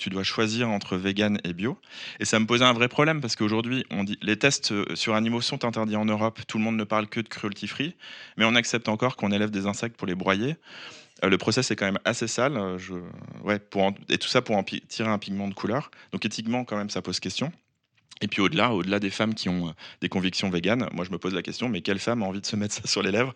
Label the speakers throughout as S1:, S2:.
S1: tu dois choisir entre vegan et bio. Et ça me posait un vrai problème parce qu'aujourd'hui, on dit les tests sur animaux sont interdits en Europe. Tout le monde ne parle que de cruelty free, mais on accepte encore qu'on élève des insectes pour les broyer. Le process est quand même assez sale. Et tout ça pour tirer un pigment de couleur. Donc éthiquement, quand même, ça pose question. Et puis au-delà des femmes qui ont des convictions véganes, moi je me pose la question, mais quelle femme a envie de se mettre ça sur les lèvres?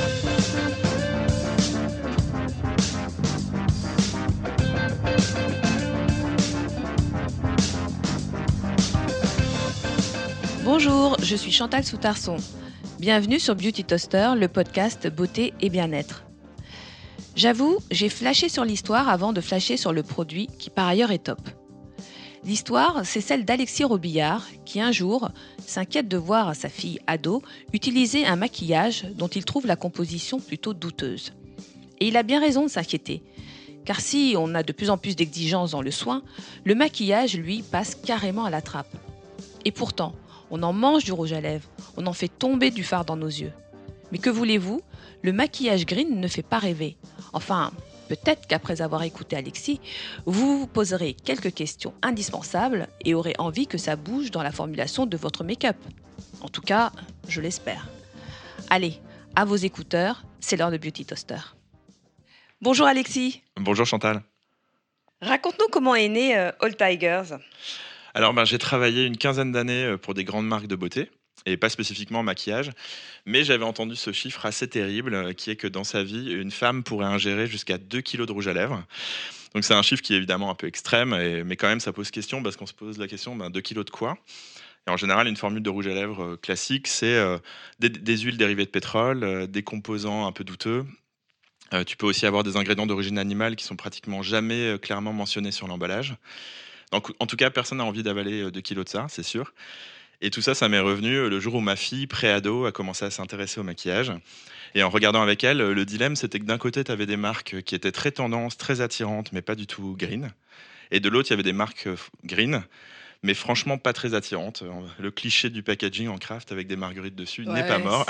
S2: Bonjour, je suis Chantal Soutarson. Bienvenue sur Beauty Toaster, le podcast beauté et bien-être. J'avoue, j'ai flashé sur l'histoire avant de flasher sur le produit qui par ailleurs est top. L'histoire, c'est celle d'Alexis Robillard qui un jour s'inquiète de voir sa fille ado utiliser un maquillage dont il trouve la composition plutôt douteuse. Et il a bien raison de s'inquiéter, car si on a de plus en plus d'exigences dans le soin, le maquillage, lui, passe carrément à la trappe. Et pourtant, on en mange du rouge à lèvres, on en fait tomber du fard dans nos yeux. Mais que voulez-vous, le maquillage green ne fait pas rêver. Enfin, peut-être qu'après avoir écouté Alexis, vous vous poserez quelques questions indispensables et aurez envie que ça bouge dans la formulation de votre make-up. En tout cas, je l'espère. Allez, à vos écouteurs, c'est l'heure de Beauty Toaster. Bonjour Alexis.
S1: Bonjour Chantal.
S2: Raconte-nous comment est né All Tigers.
S1: Alors j'ai travaillé une quinzaine d'années pour des grandes marques de beauté, et pas spécifiquement en maquillage, mais j'avais entendu ce chiffre assez terrible, qui est que dans sa vie, une femme pourrait ingérer jusqu'à 2 kilos de rouge à lèvres. Donc c'est un chiffre qui est évidemment un peu extrême, mais quand même ça pose question, parce qu'on se pose la question, 2 kilos de quoi? Et en général, une formule de rouge à lèvres classique, c'est des huiles dérivées de pétrole, des composants un peu douteux. Tu peux aussi avoir des ingrédients d'origine animale qui sont pratiquement jamais clairement mentionnés sur l'emballage. Donc, en tout cas, personne n'a envie d'avaler 2 kilos de ça, c'est sûr. Et tout ça, ça m'est revenu le jour où ma fille, pré-ado, a commencé à s'intéresser au maquillage. Et en regardant avec elle, le dilemme, c'était que d'un côté, tu avais des marques qui étaient très tendances, très attirantes, mais pas du tout green. Et de l'autre, il y avait des marques green, mais franchement pas très attirantes. Le cliché du packaging en craft avec des marguerites dessus n'est pas mort.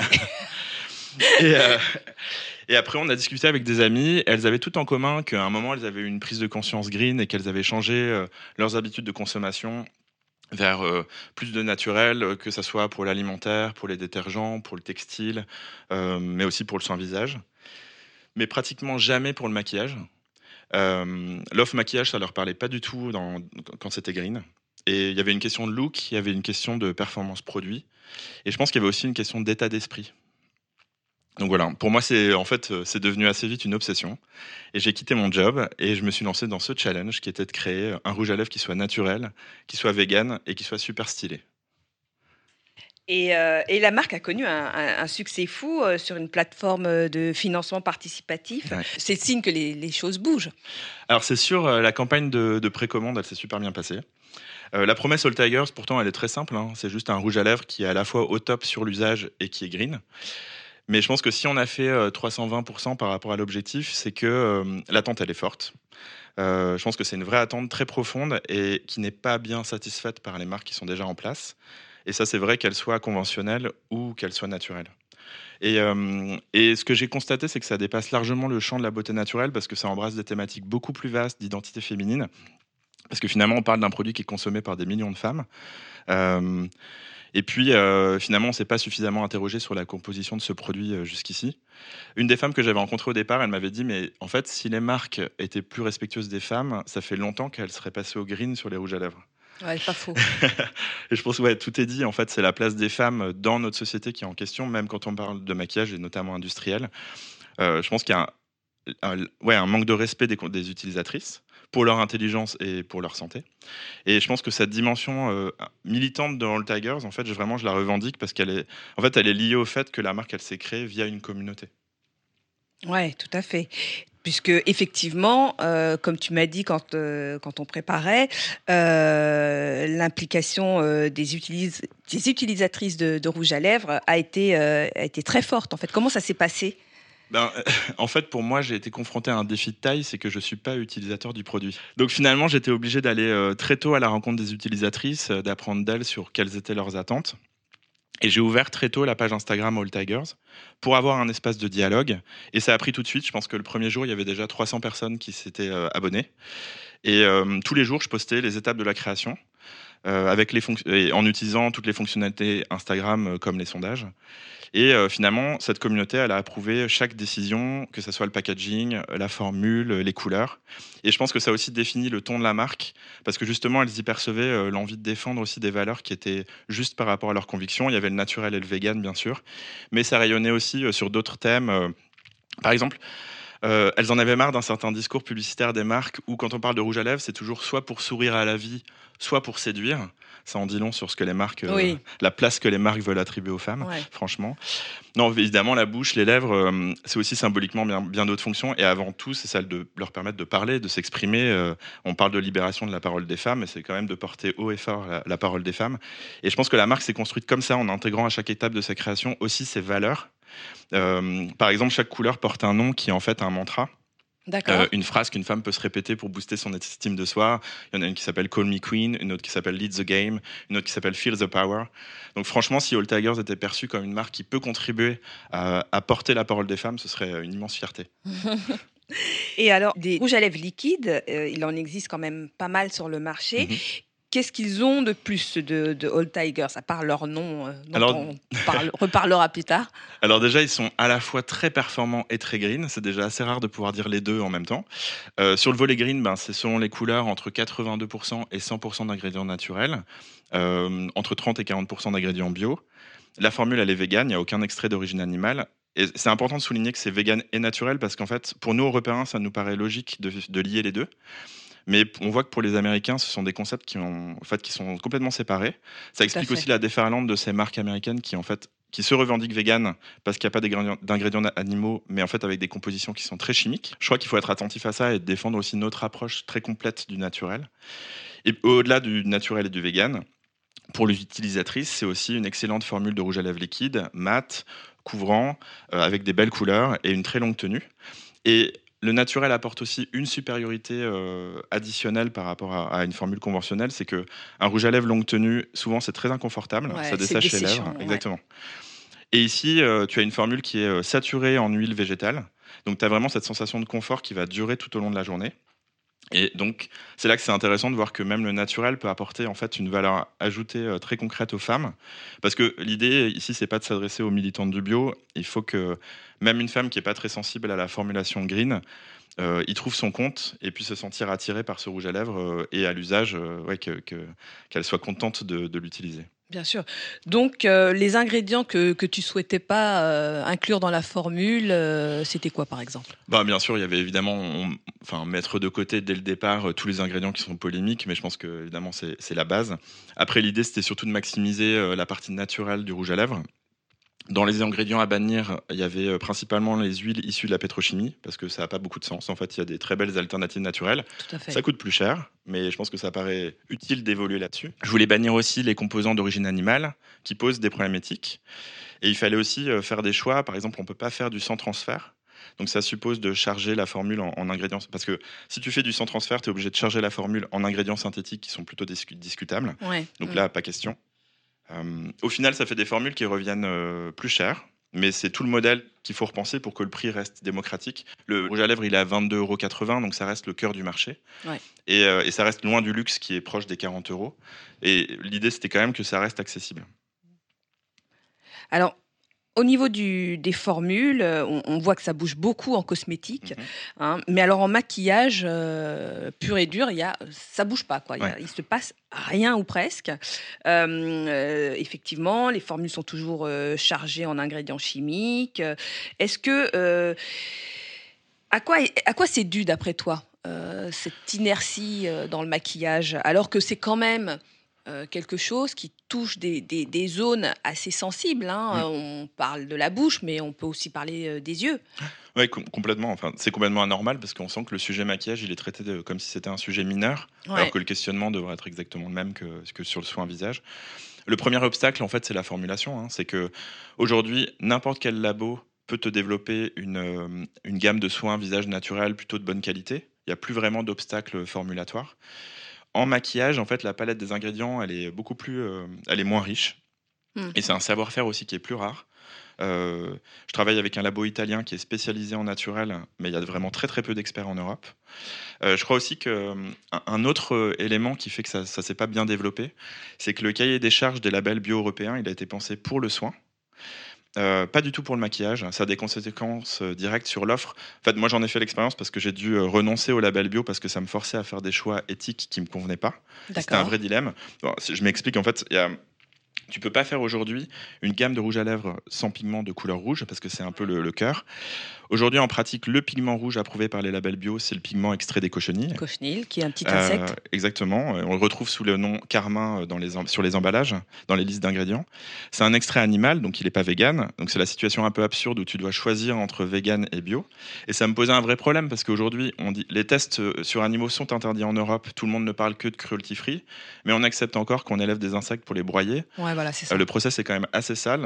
S1: Et après, on a discuté avec des amies. Elles avaient tout en commun qu'à un moment, elles avaient eu une prise de conscience green et qu'elles avaient changé leurs habitudes de consommation vers plus de naturel, que ce soit pour l'alimentaire, pour les détergents, pour le textile, mais aussi pour le soin-visage. Mais pratiquement jamais pour le maquillage. L'off maquillage, ça leur parlait pas du tout quand c'était green. Et il y avait une question de look, il y avait une question de performance produit. Et je pense qu'il y avait aussi une question d'état d'esprit. Donc voilà, pour moi, c'est devenu assez vite une obsession. Et j'ai quitté mon job et je me suis lancé dans ce challenge qui était de créer un rouge à lèvres qui soit naturel, qui soit vegan et qui soit super stylé.
S2: Et la marque a connu un succès fou sur une plateforme de financement participatif. Ouais. C'est le signe que les choses bougent.
S1: Alors c'est sûr, la campagne de précommande, elle s'est super bien passée. La promesse All Tigers, pourtant, elle est très simple. C'est juste un rouge à lèvres qui est à la fois au top sur l'usage et qui est green. Mais je pense que si on a fait 320% par rapport à l'objectif, c'est que l'attente, elle est forte. Je pense que c'est une vraie attente très profonde et qui n'est pas bien satisfaite par les marques qui sont déjà en place. Et ça, c'est vrai qu'elles soient conventionnelles ou qu'elles soient naturelles. Et ce que j'ai constaté, c'est que ça dépasse largement le champ de la beauté naturelle parce que ça embrasse des thématiques beaucoup plus vastes d'identité féminine. Parce que finalement, on parle d'un produit qui est consommé par des millions de femmes. Et puis, finalement, on ne s'est pas suffisamment interrogé sur la composition de ce produit jusqu'ici. Une des femmes que j'avais rencontrées au départ, elle m'avait dit, mais en fait, si les marques étaient plus respectueuses des femmes, ça fait longtemps qu'elles seraient passées au green sur les rouges à lèvres.
S2: Ouais, pas faux.
S1: Et je pense que tout est dit. En fait, c'est la place des femmes dans notre société qui est en question, même quand on parle de maquillage, et notamment industriel. Je pense qu'il y a un manque de respect des utilisatrices pour leur intelligence et pour leur santé. Et je pense que cette dimension militante de All Tigers, en fait, je la revendique parce elle est liée au fait que la marque, elle s'est créée via une communauté.
S2: Ouais, tout à fait. Puisque effectivement, comme tu m'as dit quand on préparait, l'implication des utilisatrices de rouge à lèvres a été très forte. En fait, comment ça s'est passé ?
S1: En fait, pour moi, j'ai été confronté à un défi de taille, c'est que je ne suis pas utilisateur du produit. Donc finalement, j'étais obligé d'aller très tôt à la rencontre des utilisatrices, d'apprendre d'elles sur quelles étaient leurs attentes. Et j'ai ouvert très tôt la page Instagram All Tigers pour avoir un espace de dialogue. Et ça a pris tout de suite. Je pense que le premier jour, il y avait déjà 300 personnes qui s'étaient abonnées. Et tous les jours, je postais les étapes de la création et en utilisant toutes les fonctionnalités Instagram comme les sondages. Et finalement, cette communauté, elle a approuvé chaque décision, que ce soit le packaging, la formule, les couleurs. Et je pense que ça a aussi défini le ton de la marque, parce que justement, elles y percevaient l'envie de défendre aussi des valeurs qui étaient justes par rapport à leurs convictions. Il y avait le naturel et le vegan, bien sûr, mais ça rayonnait aussi sur d'autres thèmes. Par exemple, elles en avaient marre d'un certain discours publicitaire des marques où, quand on parle de rouge à lèvres, c'est toujours soit pour sourire à la vie, soit pour séduire. Ça en dit long sur ce que les marques,
S2: Oui.
S1: la place que les marques veulent attribuer aux femmes,
S2: Ouais.
S1: franchement. Non, évidemment, la bouche, les lèvres, c'est aussi symboliquement bien d'autres fonctions. Et avant tout, c'est celle de leur permettre de parler, de s'exprimer. On parle de libération de la parole des femmes, mais c'est quand même de porter haut et fort la parole des femmes. Et je pense que la marque s'est construite comme ça, en intégrant à chaque étape de sa création aussi ses valeurs. Par exemple, chaque couleur porte un nom qui est en fait un mantra.
S2: D'accord.
S1: Une phrase qu'une femme peut se répéter pour booster son estime de soi. Il y en a une qui s'appelle Call Me Queen, une autre qui s'appelle Lead the Game, une autre qui s'appelle Feel the Power. Donc franchement, si All Tigers était perçu comme une marque qui peut contribuer à porter la parole des femmes, ce serait une immense fierté.
S2: Et alors, des rouges à lèvres liquides, il en existe quand même pas mal sur le marché.
S1: Mhm.
S2: Qu'est-ce qu'ils ont de plus de All Tigers, à part leur nom, dont
S1: Alors-
S2: on reparlera plus tard?
S1: Alors déjà, ils sont à la fois très performants et très green. C'est déjà assez rare de pouvoir dire les deux en même temps. Sur le volet green, c'est selon les couleurs entre 82% et 100% d'ingrédients naturels, entre 30 et 40% d'ingrédients bio. La formule, elle est végane, il n'y a aucun extrait d'origine animale. Et c'est important de souligner que c'est vegan et naturel parce qu'en fait, pour nous, Européens, ça nous paraît logique de lier les deux. Mais on voit que pour les Américains, ce sont des concepts qui sont complètement séparés. Ça explique
S2: fait.
S1: aussi la déferlante de ces marques américaines qui se revendiquent véganes parce qu'il n'y a pas d'ingrédients animaux, mais en fait avec des compositions qui sont très chimiques. Je crois qu'il faut être attentif à ça et défendre aussi notre approche très complète du naturel. Et au-delà du naturel et du vegan, pour l'utilisatrice, c'est aussi une excellente formule de rouge à lèvres liquide, mat, couvrant, avec des belles couleurs et une très longue tenue. Et le naturel apporte aussi une supériorité additionnelle par rapport à une formule conventionnelle, c'est que un rouge à lèvres longue tenue, souvent c'est très inconfortable,
S2: Ouais,
S1: ça
S2: c'est
S1: dessèche les
S2: desséchant,
S1: lèvres,
S2: ouais.
S1: exactement. Et ici, tu as une formule qui est saturée en huile végétale, donc tu as vraiment cette sensation de confort qui va durer tout au long de la journée. Et donc, c'est là que c'est intéressant de voir que même le naturel peut apporter en fait une valeur ajoutée très concrète aux femmes. Parce que l'idée ici, c'est pas de s'adresser aux militantes du bio. Il faut que même une femme qui est pas très sensible à la formulation green, y trouve son compte et puisse se sentir attirée par ce rouge à lèvres et à l'usage, qu'elle soit contente de l'utiliser.
S2: Bien sûr. Donc, les ingrédients que tu souhaitais pas inclure dans la formule, c'était quoi, par exemple?
S1: Bien sûr, il y avait évidemment, mettre de côté dès le départ tous les ingrédients qui sont polémiques, mais je pense que évidemment c'est la base. Après, l'idée c'était surtout de maximiser la partie naturelle du rouge à lèvres. Dans les ingrédients à bannir, il y avait principalement les huiles issues de la pétrochimie, parce que ça n'a pas beaucoup de sens. En fait, il y a des très belles alternatives naturelles.
S2: Tout à fait.
S1: Ça coûte plus cher, mais je pense que ça paraît utile d'évoluer là-dessus. Je voulais bannir aussi les composants d'origine animale, qui posent des problèmes éthiques. Et il fallait aussi faire des choix. Par exemple, on ne peut pas faire du sans transfert. Donc ça suppose de charger la formule en ingrédients. Parce que si tu fais du sans transfert, tu es obligé de charger la formule en ingrédients synthétiques qui sont plutôt discutables.
S2: Ouais.
S1: Donc là, pas question. Au final, ça fait des formules qui reviennent plus chères, mais c'est tout le modèle qu'il faut repenser pour que le prix reste démocratique. Le rouge à lèvres, il est à 22,80 €, donc ça reste le cœur du marché.
S2: Ouais.
S1: Et ça reste loin du luxe qui est proche des 40 €. Et l'idée, c'était quand même que ça reste accessible.
S2: Alors, au niveau des formules, on voit que ça bouge beaucoup en cosmétique, hein, mais alors en maquillage pur et dur, ça bouge pas, quoi.
S1: Ouais.
S2: Il se passe rien ou presque. Effectivement, les formules sont toujours chargées en ingrédients chimiques. Est-ce que à quoi c'est dû d'après toi, cette inertie dans le maquillage, alors que c'est quand même quelque chose qui touche des zones assez sensibles, hein. On parle de la bouche, mais on peut aussi parler des yeux.
S1: Oui, complètement. Enfin, c'est complètement anormal parce qu'on sent que le sujet maquillage, il est traité comme si c'était un sujet mineur,
S2: Ouais.
S1: alors que le questionnement devrait être exactement le même que sur le soin visage. Le premier obstacle, en fait, c'est la formulation. C'est que aujourd'hui, n'importe quel labo peut te développer une gamme de soins visage naturel plutôt de bonne qualité. Il n'y a plus vraiment d'obstacles formulatoires. En maquillage, en fait, la palette des ingrédients, elle est beaucoup plus, elle est moins riche. Et c'est un savoir-faire aussi qui est plus rare. Je travaille avec un labo italien qui est spécialisé en naturel, mais il y a vraiment très très peu d'experts en Europe. Je crois aussi qu'un autre élément qui fait que ça ne s'est pas bien développé, c'est que le cahier des charges des labels bio européens, il a été pensé pour le soin. Pas du tout pour le maquillage. Ça a des conséquences directes sur l'offre. En fait, moi, j'en ai fait l'expérience parce que j'ai dû renoncer au label bio parce que ça me forçait à faire des choix éthiques qui me convenaient pas. C'était un vrai dilemme. Bon, je m'explique. En fait, tu peux pas faire aujourd'hui une gamme de rouge à lèvres sans pigment de couleur rouge parce que c'est un peu le cœur. Aujourd'hui, en pratique, le pigment rouge approuvé par les labels bio, c'est le pigment extrait des cochenilles.
S2: Cochenille, qui est un petit insecte.
S1: Exactement. On le retrouve sous le nom carmin sur les emballages, dans les listes d'ingrédients. C'est un extrait animal, donc il n'est pas vegan. Donc c'est la situation un peu absurde où tu dois choisir entre vegan et bio. Et ça me posait un vrai problème parce qu'aujourd'hui, on dit les tests sur animaux sont interdits en Europe. Tout le monde ne parle que de cruelty free, mais on accepte encore qu'on élève des insectes pour les broyer.
S2: Ouais, voilà, c'est ça.
S1: Le process est quand même assez sale.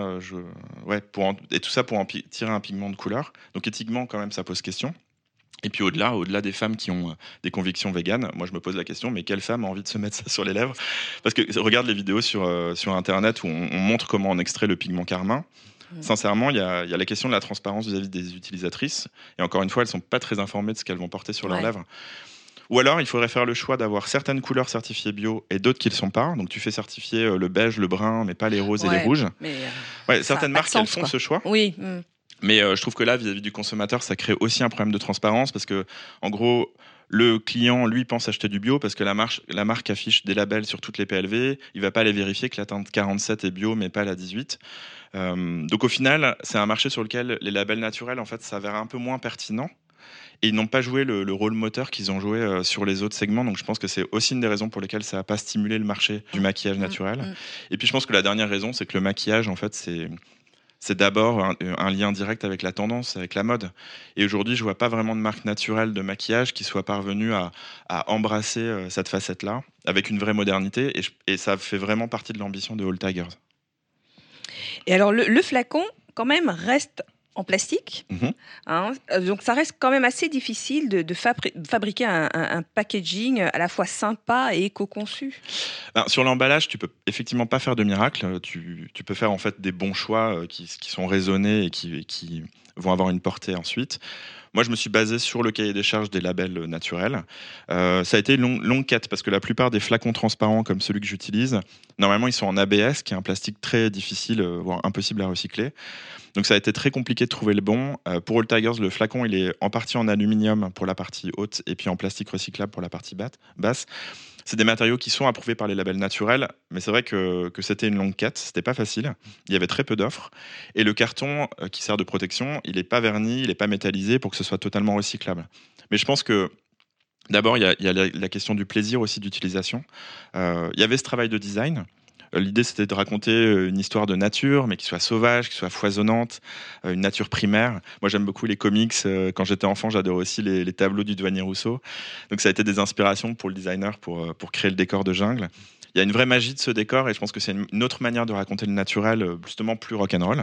S1: Et tout ça pour en tirer un pigment de couleur. Donc éthiquement, quand même, ça pose question. Et puis au-delà des femmes qui ont des convictions véganes, moi je me pose la question, mais quelle femme a envie de se mettre ça sur les lèvres? Parce que regarde les vidéos sur Internet où on montre comment on extrait le pigment carmin. Sincèrement, il y a la question de la transparence vis-à-vis des utilisatrices. Et encore une fois, elles ne sont pas très informées de ce qu'elles vont porter sur leurs lèvres. Ou alors, il faudrait faire le choix d'avoir certaines couleurs certifiées bio et d'autres qui ne le sont pas. Donc, tu fais certifier le beige, le brun, mais pas les roses et les rouges. Certaines marques, elles font ce choix.
S2: Oui.
S1: Mais je trouve que là, vis-à-vis du consommateur, ça crée aussi un problème de transparence parce que, en gros, le client, lui, pense acheter du bio parce que la marque affiche des labels sur toutes les PLV. Il va pas aller vérifier que la teinte 47 est bio, mais pas la 18. Donc, au final, c'est un marché sur lequel les labels naturels, en fait, s'avèrent un peu moins pertinents. Et ils n'ont pas joué le rôle moteur qu'ils ont joué sur les autres segments. Donc je pense que c'est aussi une des raisons pour lesquelles ça n'a pas stimulé le marché du maquillage naturel. Et puis je pense que la dernière raison, c'est que le maquillage, en fait, c'est d'abord un lien direct avec la tendance, avec la mode. Et aujourd'hui, je vois pas vraiment de marque naturelle de maquillage qui soit parvenue à embrasser cette facette-là avec une vraie modernité. Et ça fait vraiment partie de l'ambition de All Tigers.
S2: Et alors le flacon, quand même, reste en plastique. Donc ça reste quand même assez difficile de fabriquer un packaging à la fois sympa et éco-conçu.
S1: Sur l'emballage, tu peux effectivement pas faire de miracle. Tu peux faire en fait des bons choix qui sont raisonnés et qui vont avoir une portée ensuite. Moi, je me suis basé sur le cahier des charges des labels naturels. Ça a été une longue quête parce que la plupart des flacons transparents comme celui que j'utilise, normalement, ils sont en ABS, qui est un plastique très difficile, voire impossible à recycler. Donc ça a été très compliqué de trouver le bon. Pour All Tigers, le flacon, il est en partie en aluminium pour la partie haute et puis en plastique recyclable pour la partie basse. C'est des matériaux qui sont approuvés par les labels naturels, mais c'est vrai que c'était une longue quête, c'était pas facile. Il y avait très peu d'offres. Et le carton qui sert de protection, il n'est pas verni, il n'est pas métallisé pour que ce soit totalement recyclable. Mais je pense que d'abord, il y a la question du plaisir aussi d'utilisation. Il y avait ce travail de design. L'idée, c'était de raconter une histoire de nature, mais qui soit sauvage, qui soit foisonnante, une nature primaire. Moi, j'aime beaucoup les comics. Quand j'étais enfant, j'adorais aussi les tableaux du douanier Rousseau. Donc, ça a été des inspirations pour le designer pour créer le décor de jungle. Il y a une vraie magie de ce décor et je pense que c'est une autre manière de raconter le naturel, justement plus rock'n'roll.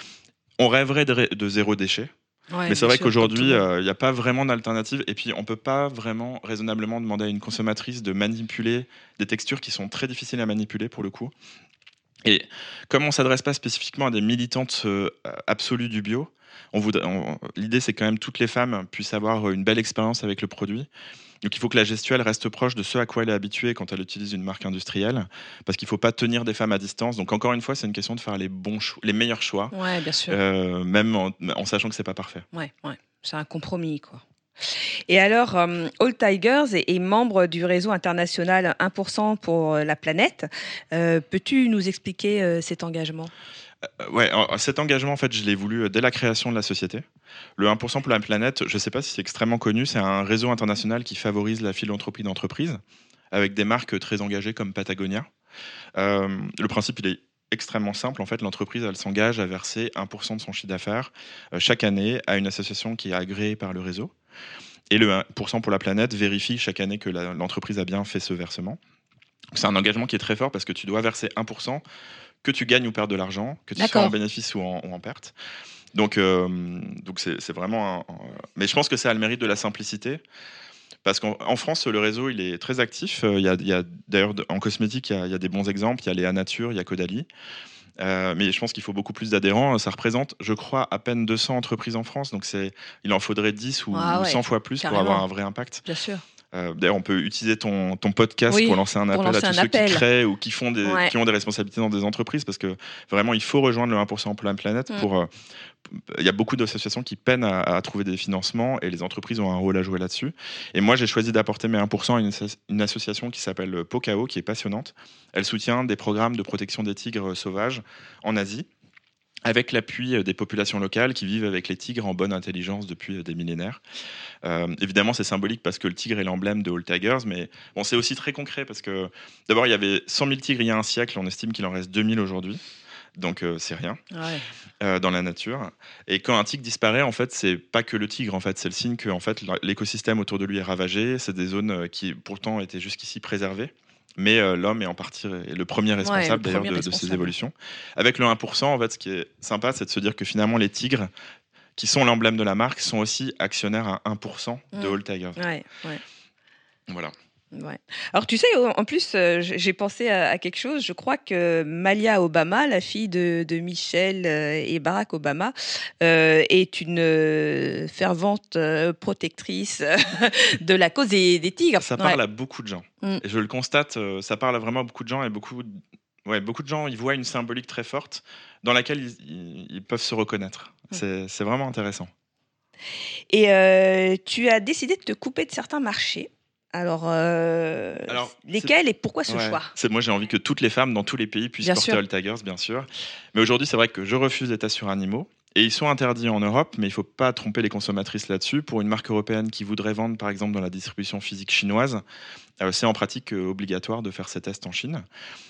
S1: On rêverait de zéro déchet.
S2: Ouais,
S1: mais c'est vrai qu'aujourd'hui,
S2: il
S1: n'y a pas vraiment d'alternative. Et puis, on ne peut pas vraiment raisonnablement demander à une consommatrice de manipuler des textures qui sont très difficiles à manipuler pour le coup. Et comme on ne s'adresse pas spécifiquement à des militantes absolues du bio, l'idée c'est quand même que toutes les femmes puissent avoir une belle expérience avec le produit. Donc il faut que la gestuelle reste proche de ce à quoi elle est habituée quand elle utilise une marque industrielle, parce qu'il ne faut pas tenir des femmes à distance. Donc encore une fois, c'est une question de faire les meilleurs choix,
S2: ouais, bien sûr.
S1: même en sachant que c'est pas parfait.
S2: Ouais, c'est un compromis, quoi. Et alors, All Tigers est membre du réseau international 1% pour la planète. Peux-tu nous expliquer cet engagement ?
S1: Cet engagement, en fait, je l'ai voulu dès la création de la société. Le 1% pour la planète, je ne sais pas si c'est extrêmement connu, c'est un réseau international qui favorise la philanthropie d'entreprise avec des marques très engagées comme Patagonia. Le principe, il est extrêmement simple. En fait, l'entreprise, elle s'engage à verser 1% de son chiffre d'affaires chaque année à une association qui est agréée par le réseau. Et le 1% pour la planète vérifie chaque année que l'entreprise a bien fait ce versement. C'est un engagement qui est très fort parce que tu dois verser 1%, que tu gagnes ou perds de l'argent, que tu sois en bénéfice ou en perte. Donc c'est vraiment mais je pense que ça a le mérite de la simplicité. Parce qu'en France, le réseau, il est très actif. Il y a d'ailleurs, en cosmétique, il y a des bons exemples. Il y a Léa Nature, il y a Caudalie. Mais je pense qu'il faut beaucoup plus d'adhérents. Ça représente, je crois, à peine 200 entreprises en France. Donc il en faudrait 10 ou 100 fois plus pour avoir un vrai impact.
S2: Bien sûr.
S1: D'ailleurs, on peut utiliser ton podcast pour lancer un appel à tous ceux qui créent ou qui ont des responsabilités dans des entreprises, parce que vraiment, il faut rejoindre le 1% pour la planète. Il y a beaucoup d'associations qui peinent à trouver des financements, et les entreprises ont un rôle à jouer là-dessus. Et moi, j'ai choisi d'apporter mes 1% à une association qui s'appelle Pocao, qui est passionnante. Elle soutient des programmes de protection des tigres sauvages en Asie, avec l'appui des populations locales qui vivent avec les tigres en bonne intelligence depuis des millénaires. Évidemment, c'est symbolique parce que le tigre est l'emblème de All Tigers, mais bon, c'est aussi très concret parce que d'abord, il y avait 100 000 tigres il y a un siècle, on estime qu'il en reste 2000 aujourd'hui. Donc c'est rien dans la nature. Et quand un tigre disparaît, en fait, c'est pas que le tigre, en fait, c'est le signe que l'écosystème autour de lui est ravagé. C'est des zones qui pourtant étaient jusqu'ici préservées. Mais l'homme est en partie le premier responsable de ces évolutions. Avec le 1%, en fait, ce qui est sympa, c'est de se dire que finalement, les tigres, qui sont l'emblème de la marque, sont aussi actionnaires à 1% de All Tigers. Voilà.
S2: Ouais. Alors tu sais, en plus, j'ai pensé à quelque chose. Je crois que Malia Obama, la fille de Michelle et Barack Obama, est une fervente protectrice de la cause des tigres.
S1: Ça parle à beaucoup de gens. Et je le constate, ça parle à vraiment beaucoup de gens, et beaucoup de gens, ils voient une symbolique très forte dans laquelle ils peuvent se reconnaître. C'est vraiment intéressant.
S2: Et tu as décidé de te couper de certains marchés. Alors, lesquels et pourquoi ce choix ?
S1: Moi, j'ai envie que toutes les femmes dans tous les pays puissent porter All Tigers, bien sûr. Mais aujourd'hui, c'est vrai que je refuse les tests sur animaux. Et ils sont interdits en Europe, mais il ne faut pas tromper les consommatrices là-dessus. Pour une marque européenne qui voudrait vendre, par exemple, dans la distribution physique chinoise, c'est en pratique obligatoire de faire ces tests en Chine.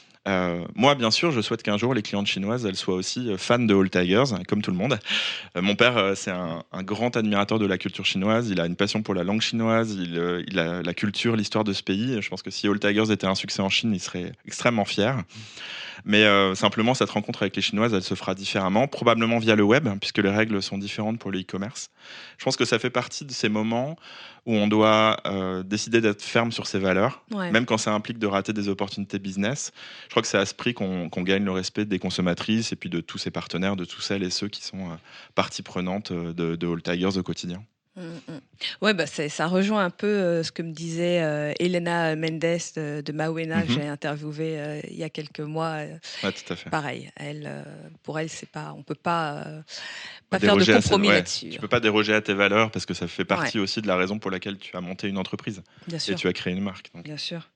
S1: Moi, bien sûr, je souhaite qu'un jour, les clientes chinoises, elles soient aussi fans de All Tigers, comme tout le monde. Mon père, c'est un grand admirateur de la culture chinoise. Il a une passion pour la langue chinoise, il a la culture, l'histoire de ce pays. Je pense que si All Tigers était un succès en Chine, il serait extrêmement fier. Mais simplement, cette rencontre avec les Chinoises, elle se fera différemment, probablement via le web, puisque les règles sont différentes pour le e-commerce. Je pense que ça fait partie de ces moments où on doit décider d'être ferme sur ses valeurs, même quand ça implique de rater des opportunités business. Je crois que c'est à ce prix qu'on gagne le respect des consommatrices et puis de tous ses partenaires, de tous celles et ceux qui sont partie prenante de All Tigers au quotidien.
S2: Ouais, ça rejoint un peu ce que me disait Elena Mendes de Mawena, que j'ai interviewée il y a quelques mois.
S1: Ouais, tout à fait.
S2: Pareil, pour elle, c'est pas, on peut pas faire de compromis là-dessus.
S1: Tu peux pas déroger à tes valeurs parce que ça fait partie aussi de la raison pour laquelle tu as monté une entreprise.
S2: Bien sûr.
S1: Et tu as créé une marque. Donc.
S2: Bien sûr.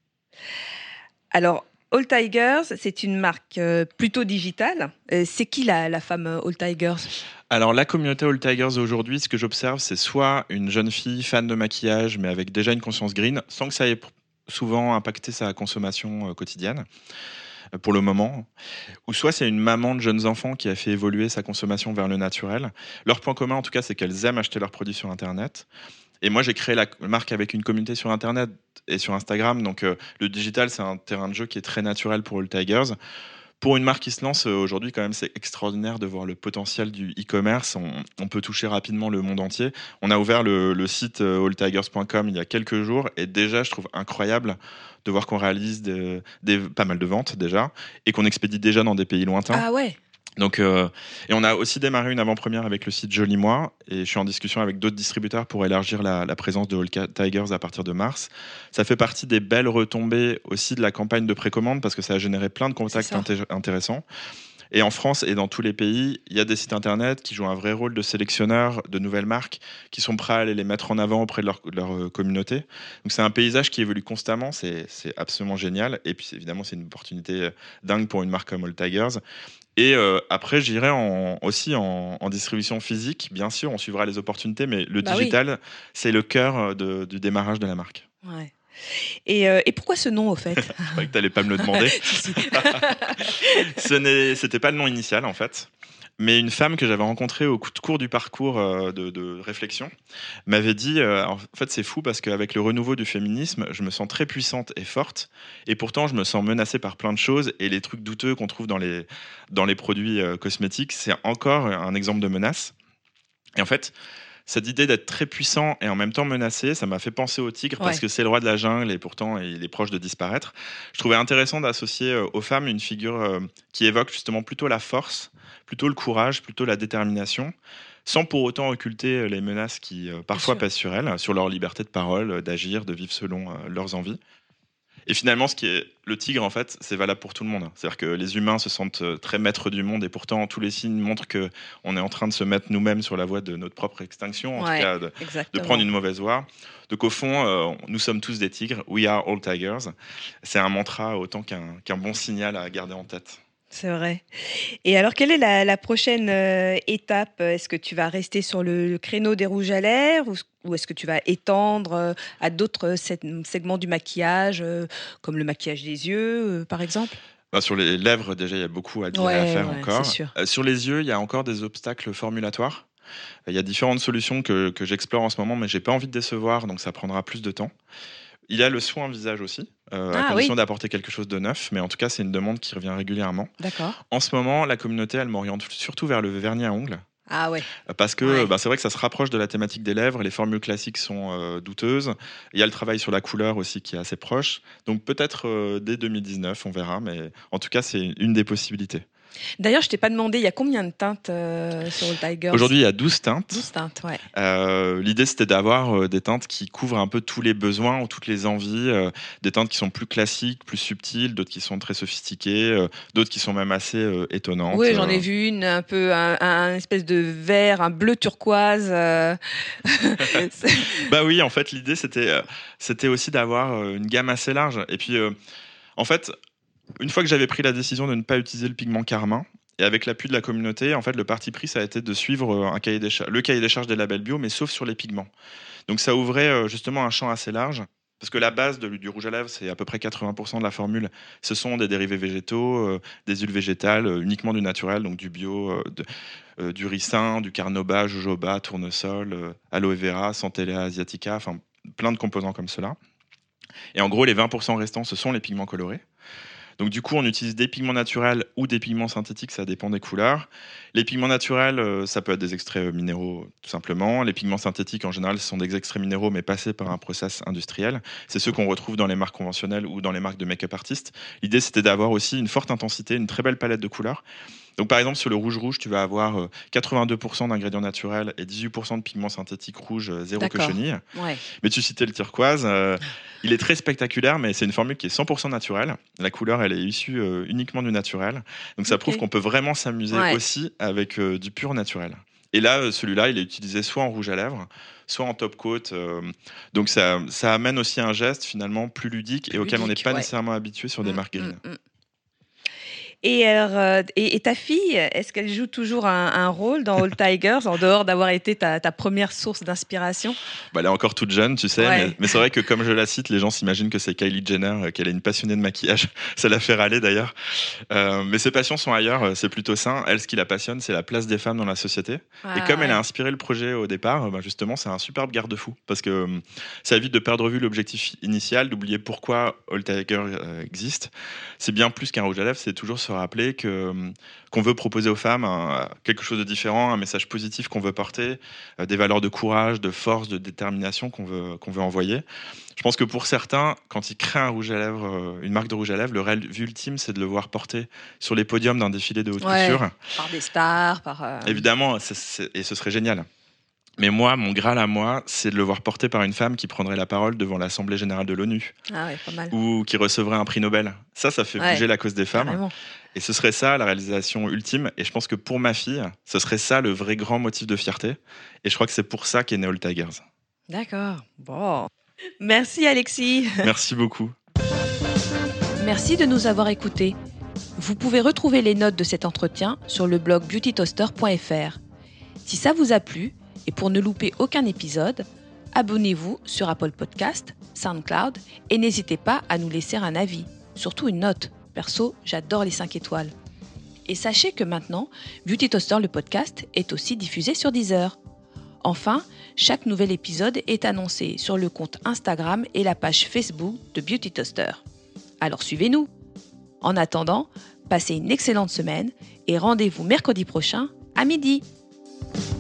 S2: Alors, All Tigers, c'est une marque plutôt digitale. C'est qui la femme All Tigers ?
S1: Alors, la communauté All Tigers aujourd'hui, ce que j'observe, c'est soit une jeune fille fan de maquillage, mais avec déjà une conscience green, sans que ça ait souvent impacté sa consommation quotidienne, pour le moment. Ou soit c'est une maman de jeunes enfants qui a fait évoluer sa consommation vers le naturel. Leur point commun, en tout cas, c'est qu'elles aiment acheter leurs produits sur Internet. Et moi, j'ai créé la marque avec une communauté sur Internet et sur Instagram. Donc, le digital, c'est un terrain de jeu qui est très naturel pour All Tigers. Pour une marque qui se lance aujourd'hui, quand même, c'est extraordinaire de voir le potentiel du e-commerce. On peut toucher rapidement le monde entier. On a ouvert le site alltigers.com il y a quelques jours. Et déjà, je trouve incroyable de voir qu'on réalise pas mal de ventes déjà et qu'on expédie déjà dans des pays lointains.
S2: Ah ouais.
S1: Donc, et on a aussi démarré une avant-première avec le site Joli Moi, et je suis en discussion avec d'autres distributeurs pour élargir la présence de All Tigers à partir de mars. Ça fait partie des belles retombées aussi de la campagne de précommande parce que ça a généré plein de contacts intéressants. Et en France et dans tous les pays, il y a des sites internet qui jouent un vrai rôle de sélectionneurs de nouvelles marques, qui sont prêts à aller les mettre en avant auprès de leur communauté. Donc c'est un paysage qui évolue constamment, c'est absolument génial. Et puis évidemment, c'est une opportunité dingue pour une marque comme All Tigers. Et après, j'irai aussi en distribution physique. Bien sûr, on suivra les opportunités, mais le digital, c'est le cœur du démarrage de la marque.
S2: Ouais. Et pourquoi ce nom, au fait ?
S1: Je croyais que tu n'allais pas me le demander. C'était pas le nom initial, en fait. Mais une femme que j'avais rencontrée au cours du parcours de réflexion m'avait dit en fait, c'est fou parce qu'avec le renouveau du féminisme, je me sens très puissante et forte. Et pourtant, je me sens menacée par plein de choses. Et les trucs douteux qu'on trouve dans les produits cosmétiques, c'est encore un exemple de menace. Et en fait, Cette idée d'être très puissant et en même temps menacé, ça m'a fait penser au tigre parce
S2: Ouais.
S1: que c'est le roi de la jungle et pourtant il est proche de disparaître. Je trouvais intéressant d'associer aux femmes une figure qui évoque justement plutôt la force, plutôt le courage, plutôt la détermination, sans pour autant occulter les menaces qui
S2: Bien
S1: parfois
S2: sûr.
S1: pèsent sur elles, sur leur liberté de parole, d'agir, de vivre selon leurs envies. Et finalement, ce qui est le tigre, en fait, c'est valable pour tout le monde. C'est-à-dire que les humains se sentent très maîtres du monde et pourtant tous les signes montrent que on est en train de se mettre nous-mêmes sur la voie de notre propre extinction, en tout
S2: Ouais,
S1: cas de prendre
S2: exactement.
S1: une mauvaise voie. Donc au fond, nous sommes tous des tigres. We are all tigers. C'est un mantra autant qu'un bon signal à garder en tête.
S2: C'est vrai. Et alors, quelle est la prochaine étape? Est-ce que tu vas rester sur le créneau des rouges à lèvres ou est-ce que tu vas étendre à d'autres segments du maquillage, comme le maquillage des yeux, par exemple?
S1: Bah, sur les lèvres, déjà, il y a beaucoup à dire et à
S2: Ouais,
S1: faire
S2: ouais, c'est
S1: encore.
S2: sûr.
S1: Sur les yeux, il y a encore des obstacles formulatoires. Il y a différentes solutions que j'explore en ce moment, mais j'ai pas envie de décevoir, donc ça prendra plus de temps. Il y a le soin visage aussi, à
S2: Ah
S1: condition
S2: oui,
S1: d'apporter quelque chose de neuf, mais en tout cas, c'est une demande qui revient régulièrement.
S2: d'accord.
S1: En ce moment, la communauté, elle m'oriente surtout vers le vernis à ongles,
S2: Ah ouais,
S1: parce que
S2: ouais.
S1: bah, c'est vrai que ça se rapproche de la thématique des lèvres. Les formules classiques sont douteuses. Il y a le travail sur la couleur aussi qui est assez proche. Donc peut-être dès 2019, on verra, mais en tout cas, c'est une des possibilités.
S2: D'ailleurs, je t'ai pas demandé, il y a combien de teintes sur All Tigers?
S1: Aujourd'hui, il y a 12 teintes.
S2: 12 teintes, ouais.
S1: L'idée, c'était d'avoir des teintes qui couvrent un peu tous les besoins ou toutes les envies, des teintes qui sont plus classiques, plus subtiles, d'autres qui sont très sophistiquées, d'autres qui sont même assez étonnantes.
S2: Oui, j'en ai vu une un peu un espèce de vert, un bleu turquoise. C'est-
S1: Bah oui, en fait, l'idée, c'était aussi d'avoir une gamme assez large. Et puis, en fait, une fois que j'avais pris la décision de ne pas utiliser le pigment carmin, et avec l'appui de la communauté, en fait, le parti pris, ça a été de suivre le cahier des charges des labels bio, mais sauf sur les pigments. Donc ça ouvrait justement un champ assez large. Parce que la base du rouge à lèvres, c'est à peu près 80% de la formule. Ce sont des dérivés végétaux, des huiles végétales, uniquement du naturel, donc du bio, du ricin, du carnauba, jojoba, tournesol, aloe vera, centellea asiatica, enfin plein de composants comme cela. Et en gros, les 20% restants, ce sont les pigments colorés. Donc du coup, on utilise des pigments naturels ou des pigments synthétiques, ça dépend des couleurs. Les pigments naturels, ça peut être des extraits minéraux tout simplement. Les pigments synthétiques, en général, ce sont des extraits minéraux mais passés par un process industriel. C'est ceux qu'on retrouve dans les marques conventionnelles ou dans les marques de make-up artistes. L'idée, c'était d'avoir aussi une forte intensité, une très belle palette de couleurs. Donc par exemple, sur le rouge, tu vas avoir 82% d'ingrédients naturels et 18% de pigments synthétiques rouges, zéro
S2: D'accord.
S1: cochenille.
S2: Ouais.
S1: Mais tu citais le turquoise. Il est très spectaculaire, mais c'est une formule qui est 100% naturelle. La couleur, elle est issue uniquement du naturel. Donc ça prouve
S2: Ok.
S1: qu'on peut vraiment s'amuser
S2: Ouais.
S1: aussi avec du pur naturel. Et là, celui-là, il est utilisé soit en rouge à lèvres, soit en top coat. Donc ça amène aussi un geste finalement plus ludique et
S2: Plus
S1: auquel on n'est
S2: ludique,
S1: pas
S2: ouais.
S1: nécessairement habitué sur des
S2: Mm,
S1: marques
S2: mm,
S1: green.
S2: mm. Et alors, et ta fille, est-ce qu'elle joue toujours un rôle dans All Tigers, en dehors d'avoir été ta première source d'inspiration?
S1: Bah, elle est encore toute jeune, tu sais, mais,
S2: Ouais.
S1: mais c'est vrai que comme je la cite, les gens s'imaginent que c'est Kylie Jenner, qu'elle est une passionnée de maquillage. Ça la fait râler d'ailleurs. Mais ses passions sont ailleurs, c'est plutôt sain. Elle, ce qui la passionne, c'est la place des femmes dans la société. Et
S2: Ah
S1: comme elle a
S2: ouais.
S1: inspiré le projet au départ, bah, justement, c'est un superbe garde-fou. Parce que ça évite de perdre de vue l'objectif initial, d'oublier pourquoi All Tiger existe. C'est bien plus qu'un rouge à lèvres, c'est toujours se rappeler qu'on veut proposer aux femmes quelque chose de différent, un message positif qu'on veut porter, des valeurs de courage, de force, de détermination qu'on veut envoyer. Je pense que pour certains, quand ils créent un rouge à lèvres, une marque de rouge à lèvres, le rêve ultime, c'est de le voir porter sur les podiums d'un défilé de haute
S2: Ouais.
S1: couture.
S2: Par des stars, par.
S1: Évidemment, et ce serait génial. Mais moi, mon Graal à moi, c'est de le voir porté par une femme qui prendrait la parole devant l'Assemblée générale de l'ONU
S2: Ah ouais, pas mal.
S1: ou qui recevrait un prix Nobel. Ça fait
S2: Ouais,
S1: bouger la cause des femmes.
S2: carrément.
S1: Et ce serait ça la réalisation ultime. Et je pense que pour ma fille, ce serait ça le vrai grand motif de fierté. Et je crois que c'est pour ça qu'est né All Tigers.
S2: D'accord. Bon. Merci Alexis.
S1: Merci beaucoup.
S2: Merci de nous avoir écoutés. Vous pouvez retrouver les notes de cet entretien sur le blog beautytoaster.fr. Si ça vous a plu, et pour ne louper aucun épisode, abonnez-vous sur Apple Podcast, SoundCloud et n'hésitez pas à nous laisser un avis, surtout une note. Perso, j'adore les 5 étoiles. Et sachez que maintenant, Beauty Toaster le podcast est aussi diffusé sur Deezer. Enfin, chaque nouvel épisode est annoncé sur le compte Instagram et la page Facebook de Beauty Toaster. Alors suivez-nous. En attendant, passez une excellente semaine et rendez-vous mercredi prochain à midi.